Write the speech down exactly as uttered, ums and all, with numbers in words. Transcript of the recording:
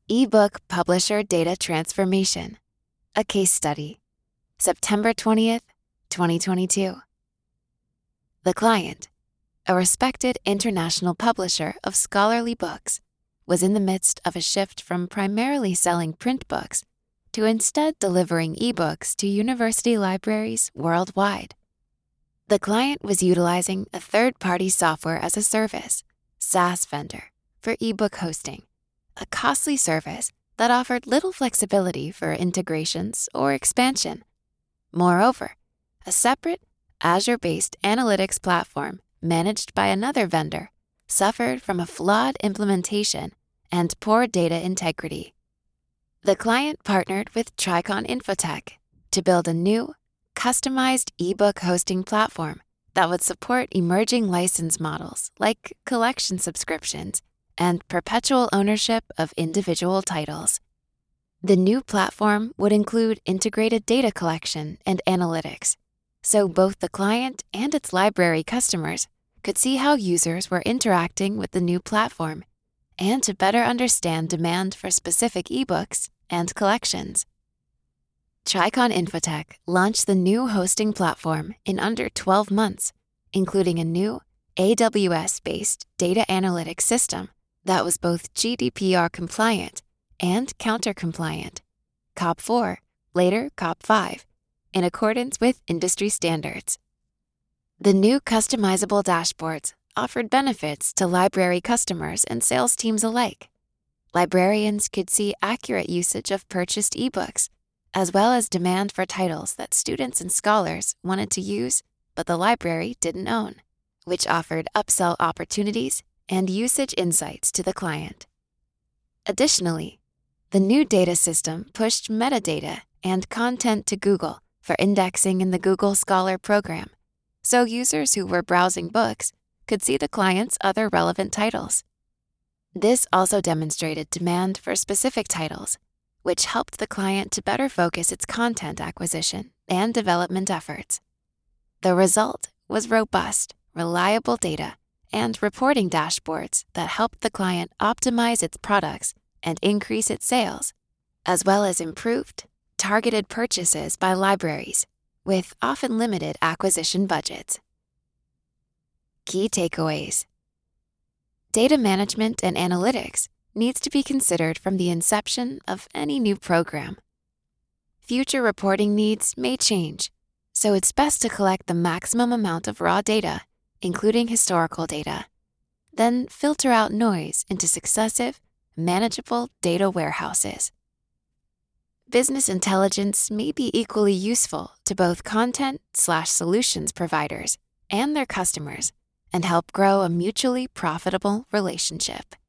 eBook Publisher Data Transformation, a case study, September twentieth, twenty twenty-two. The client, a respected international publisher of scholarly books, was in the midst of a shift from primarily selling print books to instead delivering ebooks to university libraries worldwide. The client was utilizing a third-party software as a service, SaaS vendor, for ebook hosting, a costly service that offered little flexibility for integrations or expansion. Moreover, a separate Azure-based analytics platform managed by another vendor suffered from a flawed implementation and poor data integrity. The client partnered with Tricon Infotech to build a new, customized ebook hosting platform that would support emerging license models like collection subscriptions and perpetual ownership of individual titles. The new platform would include integrated data collection and analytics, so both the client and its library customers could see how users were interacting with the new platform and to better understand demand for specific ebooks and collections. Tricon Infotech launched the new hosting platform in under twelve months, including a new A W S-based data analytics system that was both G D P R compliant and counter-compliant, C O P four, later C O P five, in accordance with industry standards. The new customizable dashboards offered benefits to library customers and sales teams alike. Librarians could see accurate usage of purchased ebooks, as well as demand for titles that students and scholars wanted to use but the library didn't own, which offered upsell opportunities and usage insights to the client. Additionally, the new data system pushed metadata and content to Google for indexing in the Google Scholar program, so users who were browsing books could see the client's other relevant titles. This also demonstrated demand for specific titles, which helped the client to better focus its content acquisition and development efforts. The result was robust, reliable data and reporting dashboards that helped the client optimize its products and increase its sales, as well as improved, targeted purchases by libraries with often limited acquisition budgets. Key takeaways. Data management and analytics needs to be considered from the inception of any new program. Future reporting needs may change, so it's best to collect the maximum amount of raw data, including historical data. Then filter out noise into successive, manageable data warehouses. Business intelligence may be equally useful to both content slash solutions providers and their customers and help grow a mutually profitable relationship.